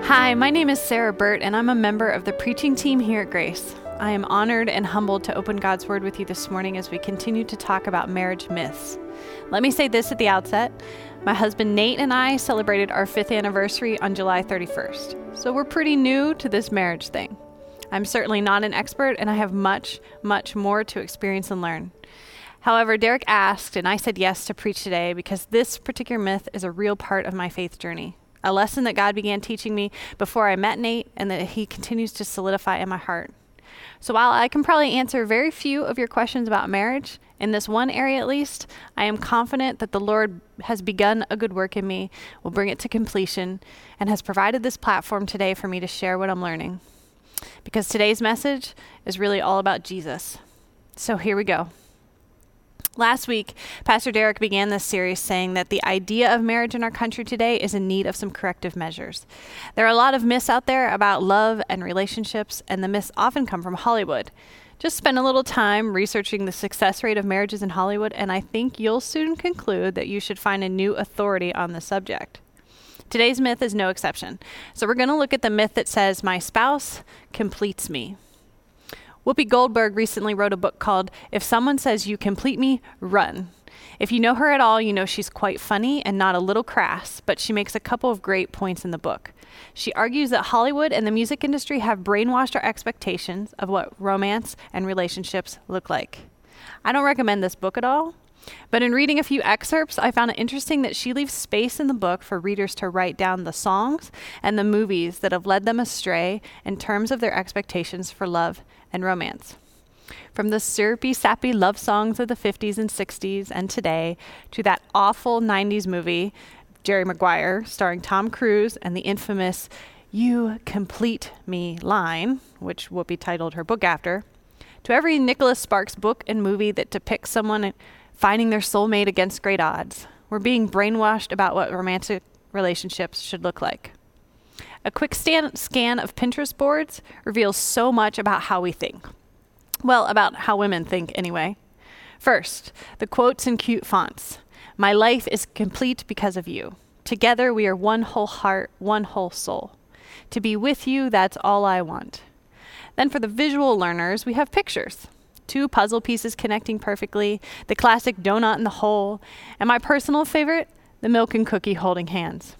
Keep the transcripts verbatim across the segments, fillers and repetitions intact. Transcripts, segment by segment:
Hi, my name is Sarah Burt, and I'm a member of the preaching team here at Grace. I am honored and humbled to open God's Word with you this morning as we continue to talk about marriage myths. Let me say this at the outset. My husband Nate and I celebrated our fifth anniversary on July thirty-first, so we're pretty new to this marriage thing. I'm certainly not an expert, and I have much, much more to experience and learn. However, Derek asked, and I said yes to preach today because this particular myth is a real part of my faith journey. A lesson that God began teaching me before I met Nate and that he continues to solidify in my heart. So while I can probably answer very few of your questions about marriage, in this one area at least, I am confident that the Lord has begun a good work in me, will bring it to completion, and has provided this platform today for me to share what I'm learning. Because today's message is really all about Jesus. So here we go. Last week, Pastor Derek began this series saying that the idea of marriage in our country today is in need of some corrective measures. There are a lot of myths out there about love and relationships, and the myths often come from Hollywood. Just spend a little time researching the success rate of marriages in Hollywood, and I think you'll soon conclude that you should find a new authority on the subject. Today's myth is no exception. So we're going to look at the myth that says, "My spouse completes me." Whoopi Goldberg recently wrote a book called If Someone Says You Complete Me, Run. If you know her at all, you know she's quite funny and not a little crass, but she makes a couple of great points in the book. She argues that Hollywood and the music industry have brainwashed our expectations of what romance and relationships look like. I don't recommend this book at all, but in reading a few excerpts, I found it interesting that she leaves space in the book for readers to write down the songs and the movies that have led them astray in terms of their expectations for love and romance. From the syrupy, sappy love songs of the fifties and sixties and today, to that awful nineties movie, Jerry Maguire, starring Tom Cruise, and the infamous "You complete me" line, which Whoopi titled her book after, to every Nicholas Sparks book and movie that depicts someone finding their soulmate against great odds. We're being brainwashed about what romantic relationships should look like. A quick scan, scan of Pinterest boards reveals so much about how we think. Well, about how women think anyway. First, the quotes in cute fonts. "My life is complete because of you. Together we are one whole heart, one whole soul. To be with you, that's all I want." Then for the visual learners, we have pictures. Two puzzle pieces connecting perfectly, the classic donut in the hole, and my personal favorite, the milk and cookie holding hands.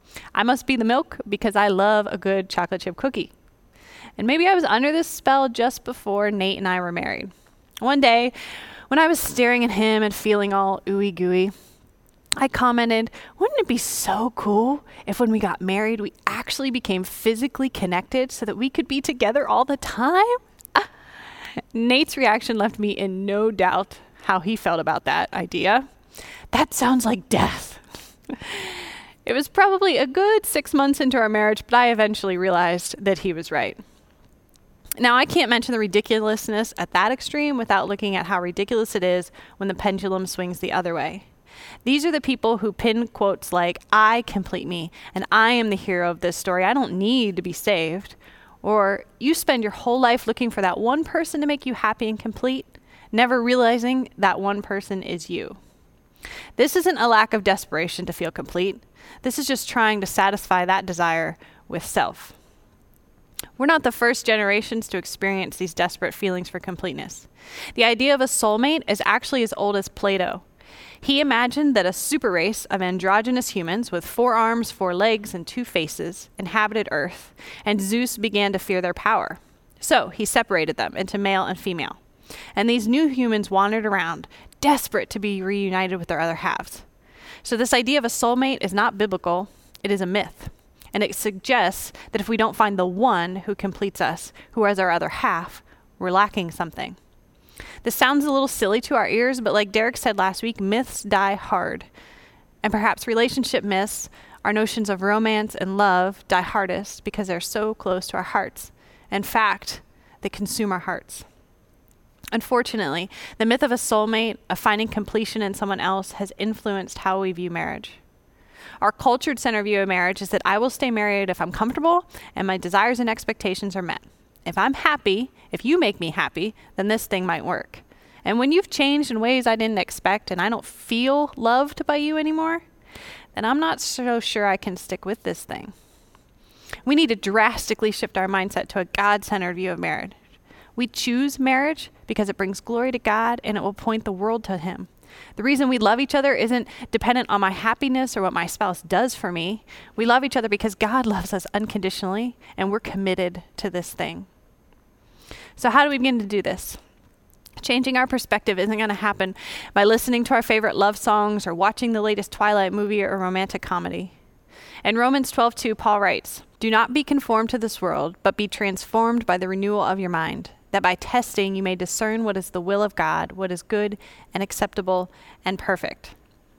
I must be the milk because I love a good chocolate chip cookie. And maybe I was under this spell just before Nate and I were married. One day, when I was staring at him and feeling all ooey gooey, I commented, "Wouldn't it be so cool if when we got married, we actually became physically connected so that we could be together all the time?" Ah. Nate's reaction left me in no doubt how he felt about that idea. "That sounds like death." It was probably a good six months into our marriage, but I eventually realized that he was right. Now, I can't mention the ridiculousness at that extreme without looking at how ridiculous it is when the pendulum swings the other way. These are the people who pin quotes like, "I complete me," and "I am the hero of this story. I don't need to be saved." Or, "You spend your whole life looking for that one person to make you happy and complete, never realizing that one person is you." This isn't a lack of desperation to feel complete. This is just trying to satisfy that desire with self. We're not the first generations to experience these desperate feelings for completeness. The idea of a soulmate is actually as old as Plato. He imagined that a super race of androgynous humans with four arms, four legs, and two faces inhabited Earth, and Zeus began to fear their power. So he separated them into male and female. And these new humans wandered around, desperate to be reunited with their other halves. So this idea of a soulmate is not biblical, it is a myth. And it suggests that if we don't find the one who completes us, who is our other half, we're lacking something. This sounds a little silly to our ears, but like Derek said last week, myths die hard. And perhaps relationship myths, our notions of romance and love, die hardest because they're so close to our hearts. In fact, they consume our hearts. Unfortunately, the myth of a soulmate, of finding completion in someone else, has influenced how we view marriage. Our cultured center view of marriage is that I will stay married if I'm comfortable and my desires and expectations are met. If I'm happy, if you make me happy, then this thing might work. And when you've changed in ways I didn't expect and I don't feel loved by you anymore, then I'm not so sure I can stick with this thing. We need to drastically shift our mindset to a God-centered view of marriage. We choose marriage because it brings glory to God and it will point the world to him. The reason we love each other isn't dependent on my happiness or what my spouse does for me. We love each other because God loves us unconditionally and we're committed to this thing. So how do we begin to do this? Changing our perspective isn't going to happen by listening to our favorite love songs or watching the latest Twilight movie or romantic comedy. In Romans twelve two, Paul writes, "Do not be conformed to this world, but be transformed by the renewal of your mind, that by testing you may discern what is the will of God, what is good and acceptable and perfect."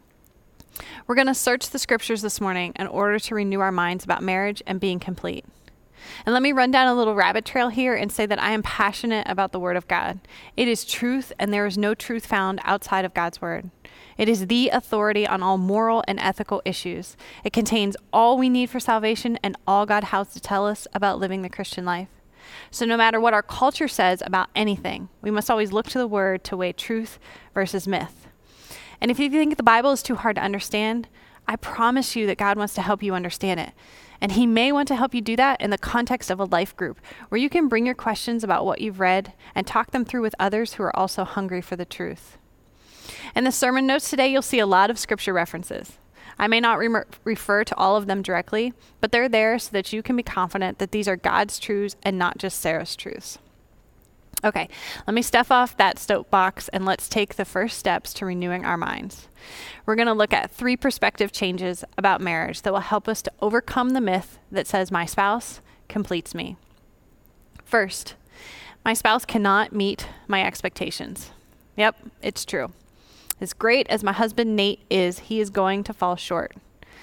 We're going to search the scriptures this morning in order to renew our minds about marriage and being complete. And let me run down a little rabbit trail here and say that I am passionate about the Word of God. It is truth, and there is no truth found outside of God's Word. It is the authority on all moral and ethical issues. It contains all we need for salvation and all God has to tell us about living the Christian life. So no matter what our culture says about anything, we must always look to the Word to weigh truth versus myth. And if you think the Bible is too hard to understand, I promise you that God wants to help you understand it. And he may want to help you do that in the context of a life group where you can bring your questions about what you've read and talk them through with others who are also hungry for the truth. In the sermon notes today, you'll see a lot of scripture references. I may not re- refer to all of them directly, but they're there so that you can be confident that these are God's truths and not just Sarah's truths. Okay, let me step off that soapbox and let's take the first steps to renewing our minds. We're going to look at three perspective changes about marriage that will help us to overcome the myth that says my spouse completes me. First, my spouse cannot meet my expectations. Yep, it's true. As great as my husband Nate is, he is going to fall short.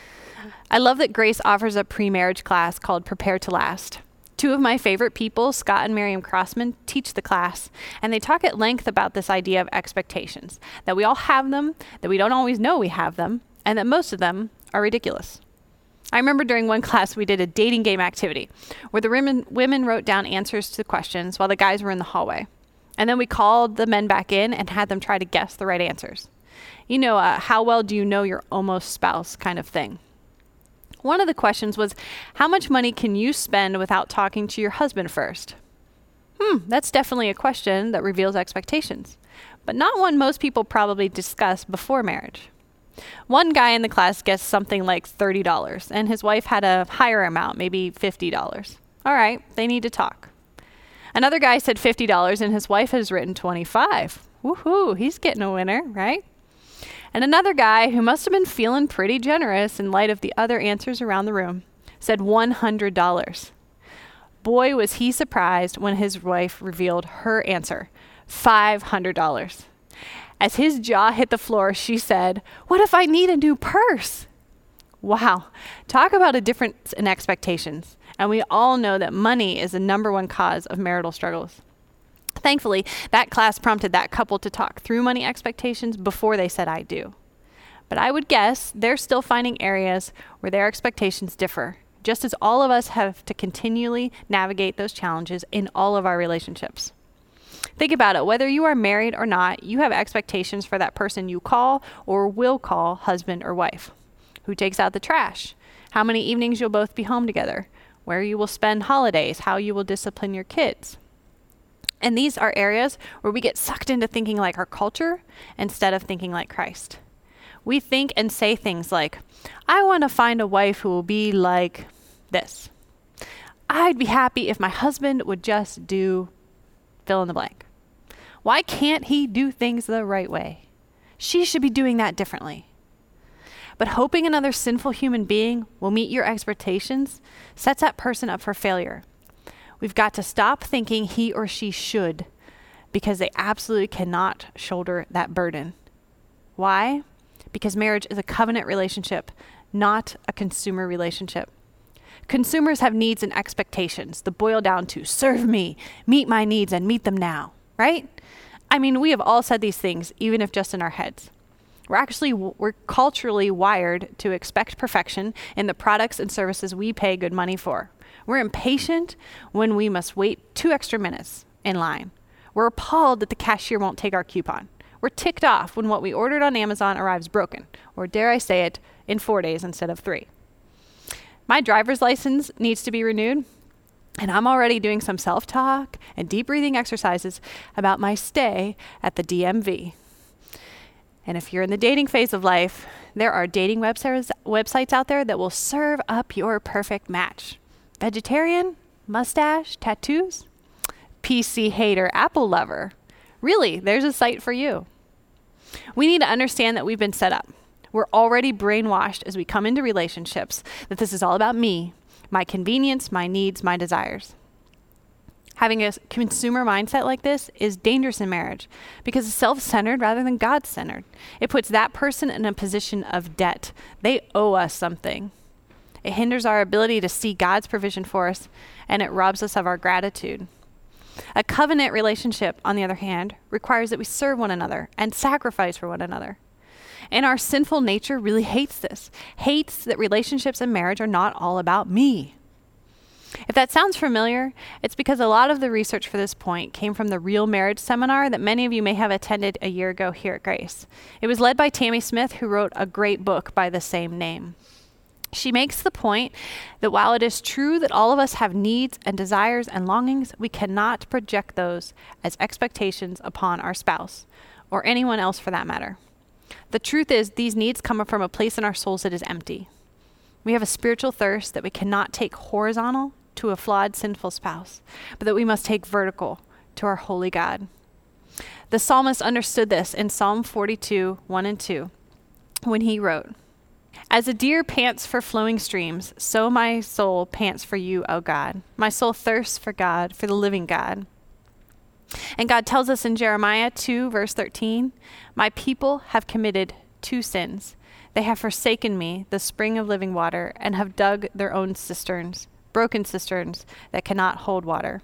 I love that Grace offers a pre-marriage class called Prepare to Last. Two of my favorite people, Scott and Miriam Crossman, teach the class, and they talk at length about this idea of expectations, that we all have them, that we don't always know we have them, and that most of them are ridiculous. I remember during one class we did a dating game activity where the women, women wrote down answers to the questions while the guys were in the hallway. And then we called the men back in and had them try to guess the right answers. You know, uh, how well do you know your almost spouse kind of thing. One of the questions was, how much money can you spend without talking to your husband first? Hmm, that's definitely a question that reveals expectations, but not one most people probably discuss before marriage. One guy in the class guessed something like thirty dollars, and his wife had a higher amount, maybe fifty dollars. All right, they need to talk. Another guy said fifty dollars, and his wife has written twenty-five. Woohoo, he's getting a winner, right? And another guy, who must have been feeling pretty generous in light of the other answers around the room, said one hundred dollars. Boy, was he surprised when his wife revealed her answer, five hundred dollars. As his jaw hit the floor, she said, "What if I need a new purse?" Wow, talk about a difference in expectations. And we all know that money is the number one cause of marital struggles. Thankfully, that class prompted that couple to talk through money expectations before they said I do. But I would guess they're still finding areas where their expectations differ, just as all of us have to continually navigate those challenges in all of our relationships. Think about it. Whether you are married or not, you have expectations for that person you call or will call husband or wife. Who takes out the trash? How many evenings you'll both be home together? Where you will spend holidays? How you will discipline your kids? And these are areas where we get sucked into thinking like our culture instead of thinking like Christ. We think and say things like, I want to find a wife who will be like this. I'd be happy if my husband would just do fill in the blank. Why can't he do things the right way? She should be doing that differently. But hoping another sinful human being will meet your expectations sets that person up for failure. We've got to stop thinking he or she should, because they absolutely cannot shoulder that burden. Why? Because marriage is a covenant relationship, not a consumer relationship. Consumers have needs and expectations that boil down to serve me, meet my needs, and meet them now, right? I mean, we have all said these things, even if just in our heads. We're actually, we're culturally wired to expect perfection in the products and services we pay good money for. We're impatient when we must wait two extra minutes in line. We're appalled that the cashier won't take our coupon. We're ticked off when what we ordered on Amazon arrives broken, or dare I say it, in four days instead of three. My driver's license needs to be renewed, and I'm already doing some self-talk and deep breathing exercises about my stay at the D M V. And if you're in the dating phase of life, there are dating websites websites out there that will serve up your perfect match. Vegetarian, mustache, tattoos, P C hater, Apple lover. Really, there's a site for you. We need to understand that we've been set up. We're already brainwashed as we come into relationships that this is all about me, my convenience, my needs, my desires. Having a consumer mindset like this is dangerous in marriage because it's self-centered rather than God-centered. It puts that person in a position of debt. They owe us something. It hinders our ability to see God's provision for us, and it robs us of our gratitude. A covenant relationship, on the other hand, requires that we serve one another and sacrifice for one another. And our sinful nature really hates this, hates that relationships and marriage are not all about me. If that sounds familiar, it's because a lot of the research for this point came from the Real Marriage Seminar that many of you may have attended a year ago here at Grace. It was led by Tammy Smith, who wrote a great book by the same name. She makes the point that while it is true that all of us have needs and desires and longings, we cannot project those as expectations upon our spouse, or anyone else for that matter. The truth is, these needs come from a place in our souls that is empty. We have a spiritual thirst that we cannot take horizontal to a flawed, sinful spouse, but that we must take vertical to our holy God. The psalmist understood this in Psalm forty-two, one and two, when he wrote, "As a deer pants for flowing streams, so my soul pants for you, O God. My soul thirsts for God, for the living God." And God tells us in Jeremiah two, verse thirteen, "My people have committed two sins. They have forsaken me, the spring of living water, and have dug their own cisterns, broken cisterns that cannot hold water."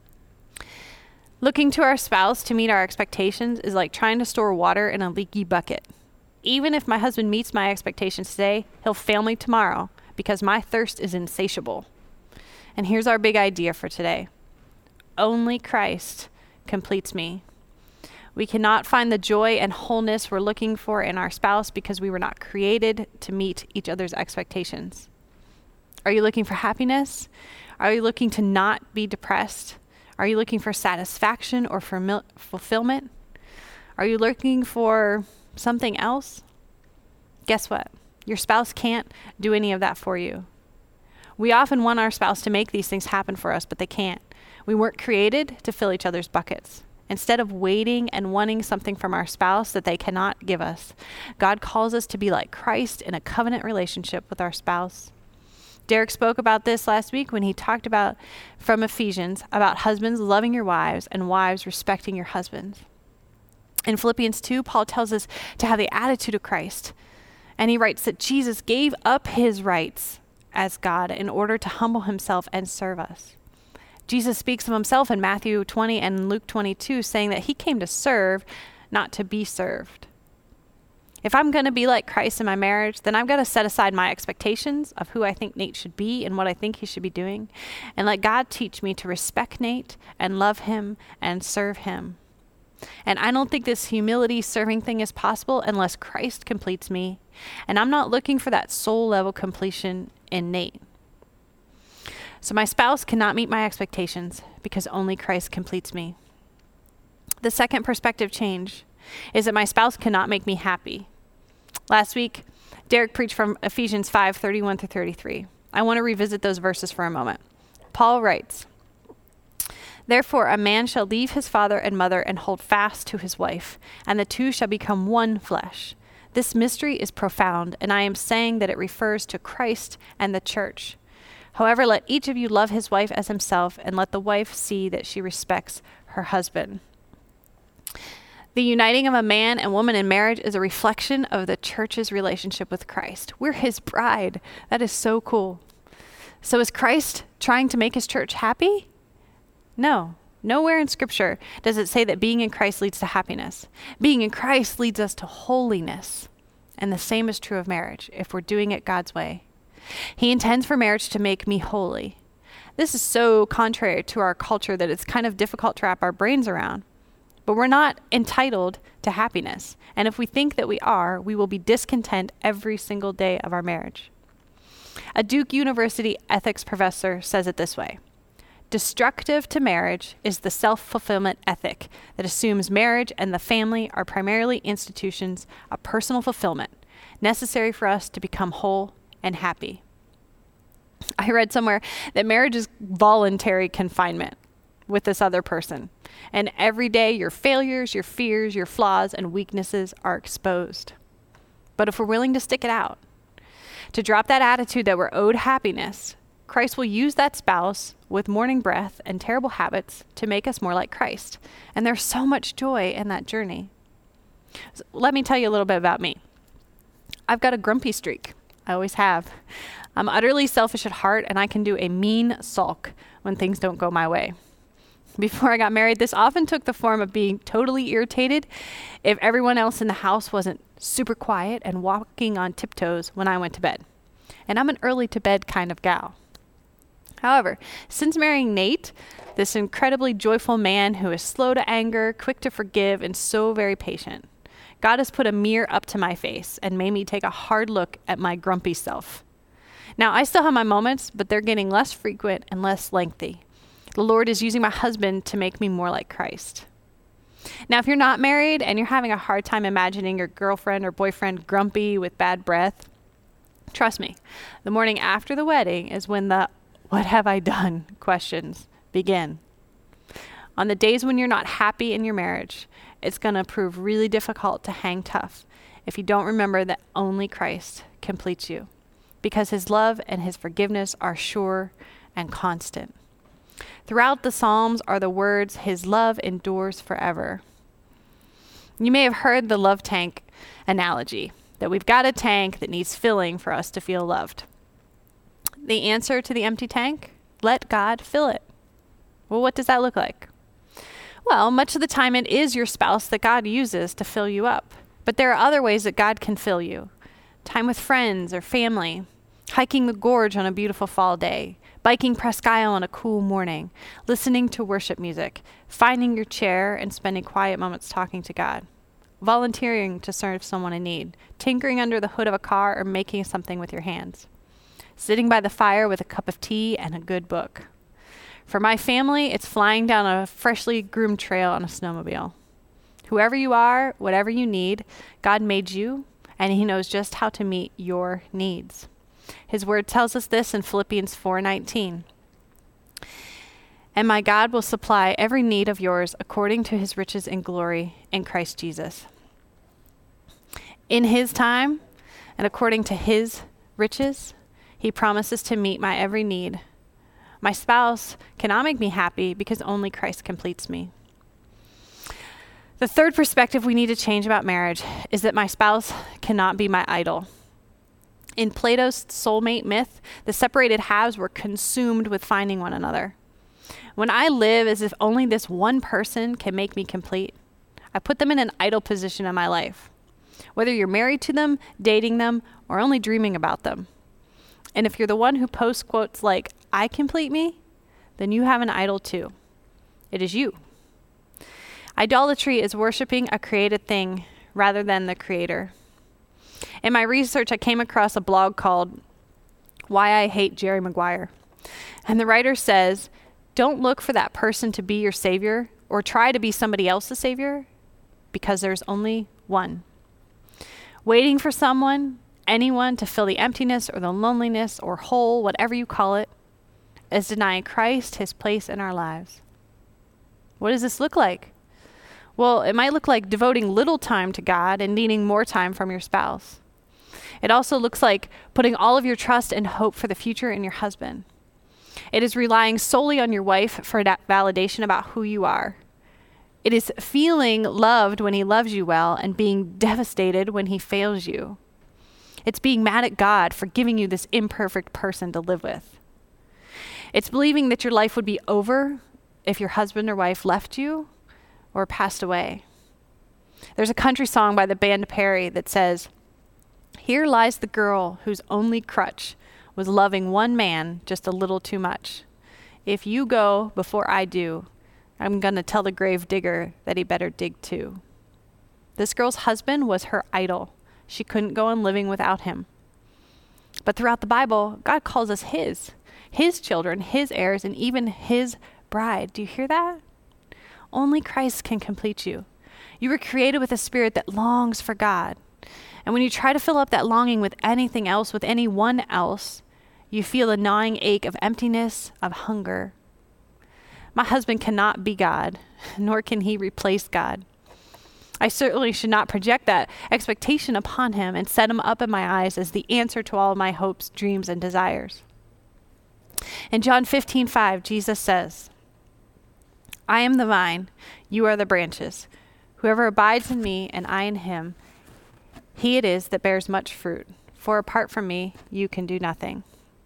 Looking to our spouse to meet our expectations is like trying to store water in a leaky bucket. Even if my husband meets my expectations today, he'll fail me tomorrow because my thirst is insatiable. And here's our big idea for today. Only Christ completes me. We cannot find the joy and wholeness we're looking for in our spouse because we were not created to meet each other's expectations. Are you looking for happiness? Are you looking to not be depressed? Are you looking for satisfaction or for mil- fulfillment? Are you looking for something else? Guess what? Your spouse can't do any of that for you. We often want our spouse to make these things happen for us, but they can't. We weren't created to fill each other's buckets. Instead of waiting and wanting something from our spouse that they cannot give us, God calls us to be like Christ in a covenant relationship with our spouse. Derek spoke about this last week when he talked about, from Ephesians, about husbands loving your wives and wives respecting your husbands. In Philippians two, Paul tells us to have the attitude of Christ. And he writes that Jesus gave up his rights as God in order to humble himself and serve us. Jesus speaks of himself in Matthew twenty and Luke twenty-two, saying that he came to serve, not to be served. If I'm going to be like Christ in my marriage, then I've got to set aside my expectations of who I think Nate should be and what I think he should be doing, and let God teach me to respect Nate and love him and serve him. And I don't think this humility serving thing is possible unless Christ completes me, and I'm not looking for that soul level completion in Nate. So my spouse cannot meet my expectations because only Christ completes me. The second perspective change is that my spouse cannot make me happy. Last week, Derek preached from Ephesians five, thirty-one through thirty-three. I want to revisit those verses for a moment. Paul writes, "Therefore a man shall leave his father and mother and hold fast to his wife, and the two shall become one flesh. This mystery is profound, and I am saying that it refers to Christ and the church. However, let each of you love his wife as himself, and let the wife see that she respects her husband." The uniting of a man and woman in marriage is a reflection of the church's relationship with Christ. We're his bride. That is so cool. So is Christ trying to make his church happy? No. Nowhere in Scripture does it say that being in Christ leads to happiness. Being in Christ leads us to holiness. And the same is true of marriage, if we're doing it God's way. He intends for marriage to make me holy. This is so contrary to our culture that it's kind of difficult to wrap our brains around. But we're not entitled to happiness. And if we think that we are, we will be discontent every single day of our marriage. A Duke University ethics professor says it this way: destructive to marriage is the self-fulfillment ethic that assumes marriage and the family are primarily institutions of personal fulfillment, necessary for us to become whole and happy. I read somewhere that marriage is voluntary confinement with this other person, and every day your failures, your fears, your flaws, and weaknesses are exposed. But if we're willing to stick it out, to drop that attitude that we're owed happiness, Christ will use that spouse with morning breath and terrible habits to make us more like Christ. And there's so much joy in that journey. So let me tell you a little bit about me. I've got a grumpy streak. I always have. I'm utterly selfish at heart, and I can do a mean sulk when things don't go my way. Before I got married, this often took the form of being totally irritated if everyone else in the house wasn't super quiet and walking on tiptoes when I went to bed. And I'm an early to bed kind of gal. However, since marrying Nate, this incredibly joyful man who is slow to anger, quick to forgive, and so very patient, God has put a mirror up to my face and made me take a hard look at my grumpy self. Now, I still have my moments, but they're getting less frequent and less lengthy. The Lord is using my husband to make me more like Christ. Now, if you're not married and you're having a hard time imagining your girlfriend or boyfriend grumpy with bad breath, trust me, the morning after the wedding is when the "what have I done?" questions begin. On the days when you're not happy in your marriage, it's going to prove really difficult to hang tough if you don't remember that only Christ completes you, because his love and his forgiveness are sure and constant. Throughout the Psalms are the words, "His love endures forever." You may have heard the love tank analogy, that we've got a tank that needs filling for us to feel loved. The answer to the empty tank? Let God fill it. Well, what does that look like? Well, much of the time it is your spouse that God uses to fill you up. But there are other ways that God can fill you. Time with friends or family, hiking the gorge on a beautiful fall day, biking Presque Isle on a cool morning, listening to worship music, finding your chair and spending quiet moments talking to God, volunteering to serve someone in need, tinkering under the hood of a car, or making something with your hands, sitting by the fire with a cup of tea and a good book. For my family, it's flying down a freshly groomed trail on a snowmobile. Whoever you are, whatever you need, God made you, and he knows just how to meet your needs. His word tells us this in Philippians four nineteen. "And my God will supply every need of yours according to his riches in glory in Christ Jesus." In his time and according to his riches, he promises to meet my every need. My spouse cannot make me happy because only Christ completes me. The third perspective we need to change about marriage is that my spouse cannot be my idol. In Plato's soulmate myth, the separated halves were consumed with finding one another. When I live as if only this one person can make me complete, I put them in an idol position in my life, whether you're married to them, dating them, or only dreaming about them. And if you're the one who posts quotes like, "I complete me," then you have an idol too. It is you. Idolatry is worshiping a created thing rather than the creator. In my research, I came across a blog called "Why I Hate Jerry Maguire." And the writer says, don't look for that person to be your savior or try to be somebody else's savior, because there's only one. Waiting for someone, anyone, to fill the emptiness or the loneliness or hole, whatever you call it, is denying Christ his place in our lives. What does this look like? Well, it might look like devoting little time to God and needing more time from your spouse. It also looks like putting all of your trust and hope for the future in your husband. It is relying solely on your wife for that validation about who you are. It is feeling loved when he loves you well and being devastated when he fails you. It's being mad at God for giving you this imperfect person to live with. It's believing that your life would be over if your husband or wife left you or passed away. There's a country song by the band Perry that says, "Here lies the girl whose only crutch was loving one man just a little too much. If you go before I do, I'm going to tell the grave digger that he better dig too." This girl's husband was her idol. She couldn't go on living without him. But throughout the Bible, God calls us his, his children, his heirs, and even his bride. Do you hear that? Only Christ can complete you. You were created with a spirit that longs for God. And when you try to fill up that longing with anything else, with anyone else, you feel a gnawing ache of emptiness, of hunger. My husband cannot be God, nor can he replace God. I certainly should not project that expectation upon him and set him up in my eyes as the answer to all of my hopes, dreams, and desires. In John fifteen five, Jesus says, I am the vine, you are the branches. Whoever abides in me and I in him, he it is that bears much fruit. For apart from me, you can do nothing.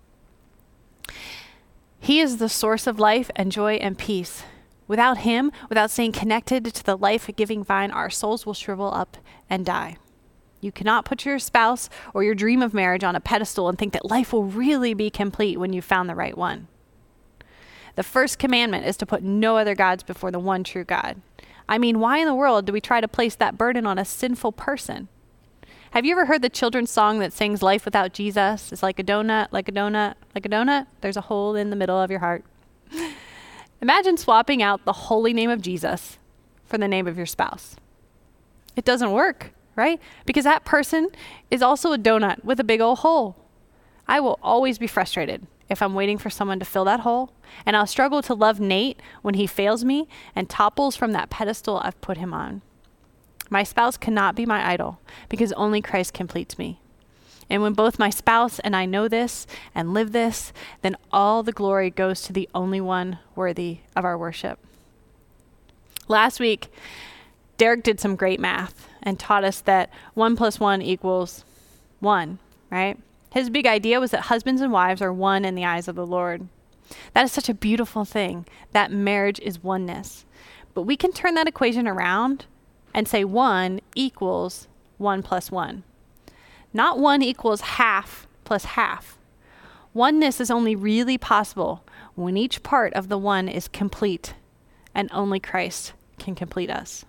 He is the source of life and joy and peace. Without him, without staying connected to the life-giving vine, our souls will shrivel up and die. You cannot put your spouse or your dream of marriage on a pedestal and think that life will really be complete when you've found the right one. The first commandment is to put no other gods before the one true God. I mean, why in the world do we try to place that burden on a sinful person? Have you ever heard the children's song that sings life without Jesus is like a donut, like a donut, like a donut? There's a hole in the middle of your heart. Imagine swapping out the holy name of Jesus for the name of your spouse. It doesn't work, right? Because that person is also a donut with a big old hole. I will always be frustrated if I'm waiting for someone to fill that hole, and I'll struggle to love Nate when he fails me and topples from that pedestal I've put him on. My spouse cannot be my idol because only Christ completes me. And when both my spouse and I know this and live this, then all the glory goes to the only one worthy of our worship. Last week, Derek did some great math and taught us that one plus one equals one, right? His big idea was that husbands and wives are one in the eyes of the Lord. That is such a beautiful thing, that marriage is oneness. But we can turn that equation around and say one equals one plus one. Not one equals half plus half. Oneness is only really possible when each part of the one is complete, and only Christ can complete us.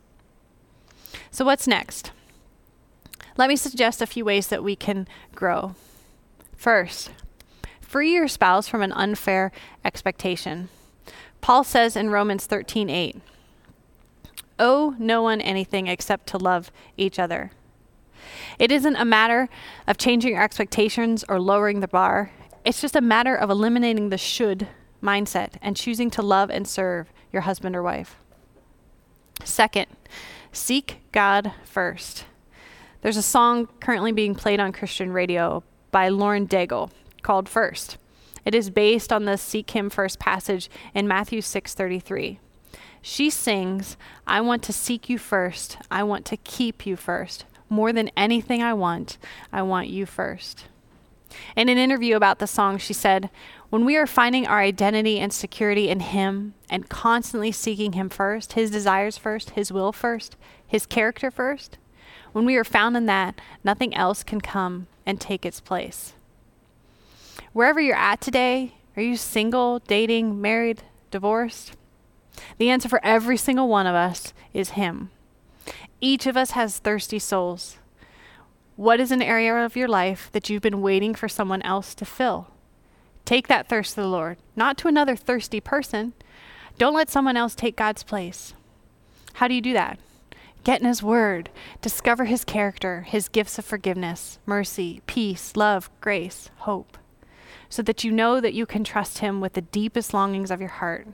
So what's next? Let me suggest a few ways that we can grow. First, free your spouse from an unfair expectation. Paul says in Romans thirteen eight, owe no one anything except to love each other. It isn't a matter of changing your expectations or lowering the bar. It's just a matter of eliminating the should mindset and choosing to love and serve your husband or wife. Second, seek God first. There's a song currently being played on Christian radio by Lauren Daigle called First. It is based on the Seek Him First passage in Matthew six thirty-three. She sings, I want to seek you first. I want to keep you first. More than anything I want, I want you first. In an interview about the song, she said, when we are finding our identity and security in him and constantly seeking him first, his desires first, his will first, his character first, when we are found in that, nothing else can come and take its place. Wherever you're at today, are you single, dating, married, divorced? The answer for every single one of us is him. Each of us has thirsty souls. What is an area of your life that you've been waiting for someone else to fill? Take that thirst to the Lord, not to another thirsty person. Don't let someone else take God's place. How do you do that? Get in his word. Discover his character, his gifts of forgiveness, mercy, peace, love, grace, hope, so that you know that you can trust him with the deepest longings of your heart.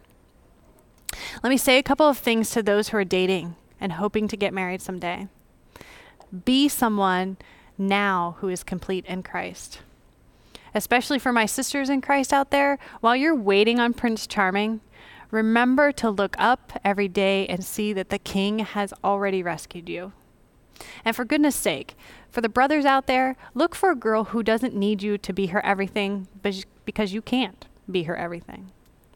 Let me say a couple of things to those who are dating and hoping to get married someday. Be someone now who is complete in Christ. Especially for my sisters in Christ out there, while you're waiting on Prince Charming, remember to look up every day and see that the King has already rescued you. And for goodness sake, for the brothers out there, look for a girl who doesn't need you to be her everything because you can't be her everything.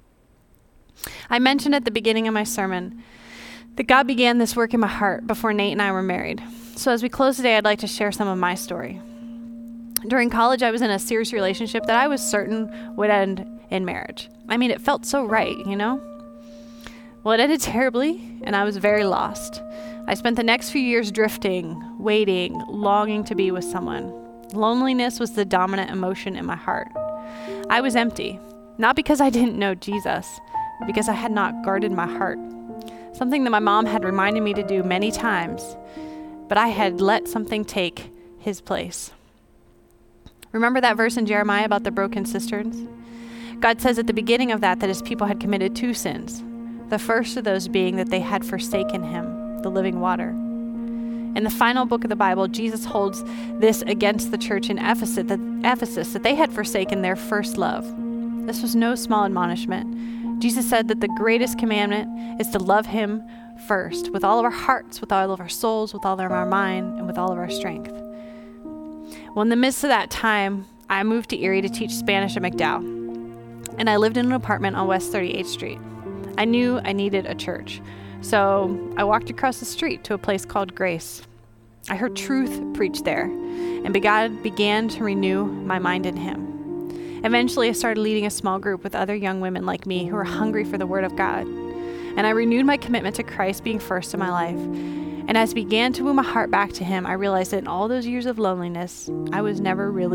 I mentioned at the beginning of my sermon that God began this work in my heart before Nate and I were married. So as we close today, I'd like to share some of my story. During college, I was in a serious relationship that I was certain would end in marriage. I mean, it felt so right, you know? Well, it ended terribly, and I was very lost. I spent the next few years drifting, waiting, longing to be with someone. Loneliness was the dominant emotion in my heart. I was empty, not because I didn't know Jesus, but because I had not guarded my heart. Something that my mom had reminded me to do many times, but I had let something take his place. Remember that verse in Jeremiah about the broken cisterns? God says at the beginning of that that his people had committed two sins. The first of those being that they had forsaken him, the living water. In the final book of the Bible, Jesus holds this against the church in Ephesus that, Ephesus, that they had forsaken their first love. This was no small admonishment. Jesus said that the greatest commandment is to love him first, with all of our hearts, with all of our souls, with all of our mind, and with all of our strength. Well, in the midst of that time, I moved to Erie to teach Spanish at McDowell. And I lived in an apartment on West thirty-eighth Street. I knew I needed a church, so I walked across the street to a place called Grace. I heard truth preached there, and God began to renew my mind in him. Eventually, I started leading a small group with other young women like me who were hungry for the Word of God. And I renewed my commitment to Christ being first in my life. And as I began to move my heart back to him, I realized that in all those years of loneliness, I was never really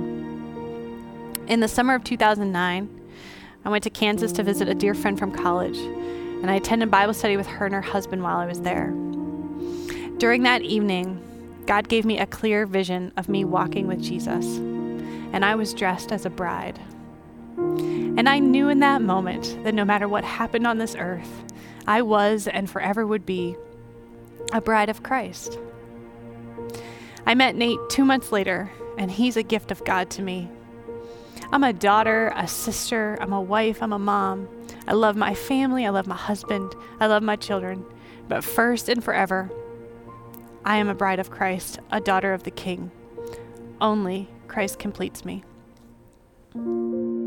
alone. In the summer of two thousand nine, I went to Kansas to visit a dear friend from college, and I attended Bible study with her and her husband while I was there. During that evening, God gave me a clear vision of me walking with Jesus, and I was dressed as a bride. And I knew in that moment that no matter what happened on this earth, I was and forever would be a bride of Christ. I met Nate two months later, and he's a gift of God to me. I'm a daughter, a sister, I'm a wife, I'm a mom. I love my family, I love my husband, I love my children. But first and forever, I am a bride of Christ, a daughter of the King. Only Christ completes me.